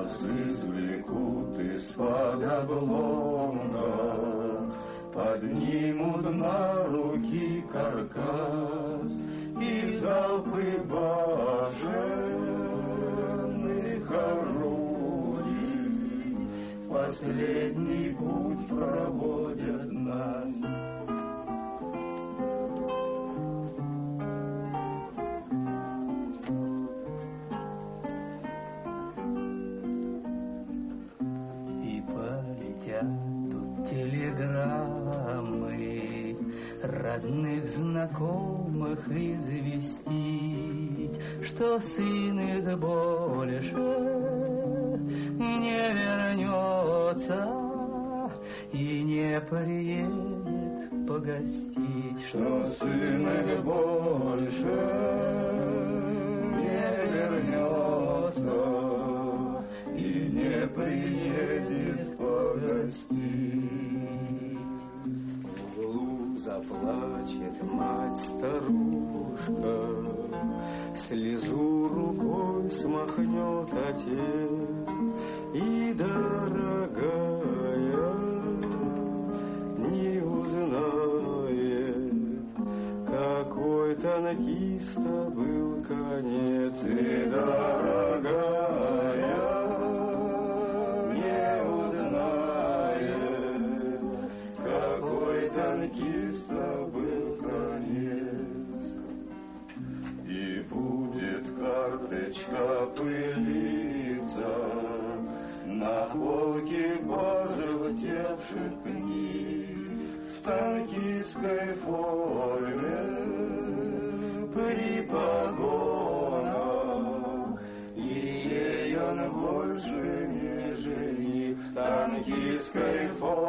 нас извлекут из-под обломка, поднимут на руки каркас и залпы башенных орудий в последний путь проводят нас. Тут телеграммы родных, знакомых известить, что сын их больше не вернется и не приедет погостить, что сын их больше не вернется и не приедет погостить. В углу заплачет мать-старушка, слезу рукой смахнет отец, и, дорогая, не узнает, какой танкиста был конец. И, дорогая, танкиста был конец. И будет карточка пылиться на полке пожелтевших книг, в танкистской форме при погонах, и ей он больше не жених. В танкистской форме